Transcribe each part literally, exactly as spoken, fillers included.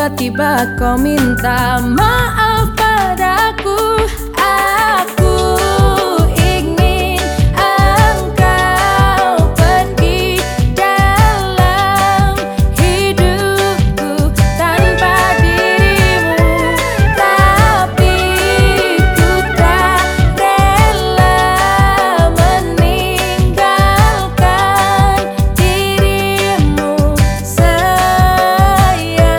Tiba-tiba kau minta maaf padaku. Aku ingin engkau pergi dalam hidupku tanpa dirimu, tapi ku tak rela meninggalkan dirimu, sayang.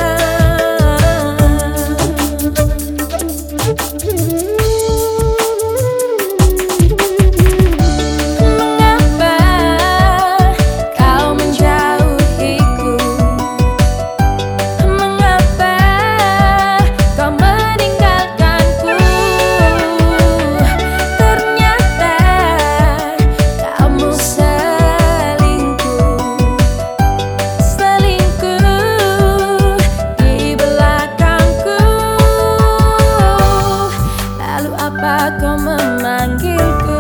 Kau memanggilku,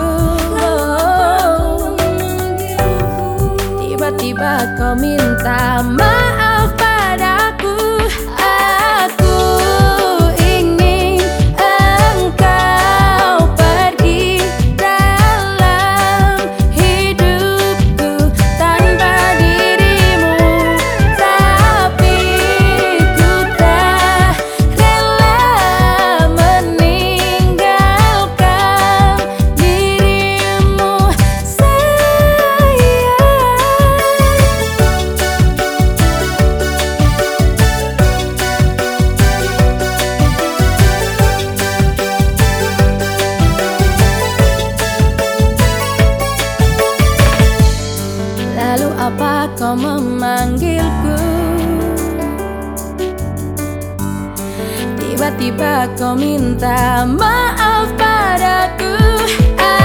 tiba-tiba kau minta maaf padaku. Aku ingin engkau pergi dalam hidupku tanpa dirimu, tapi ku tak rela meninggalkan dirimu, sayang. Lalu apa kau memanggilku? Tiba-tiba kau minta maaf padaku.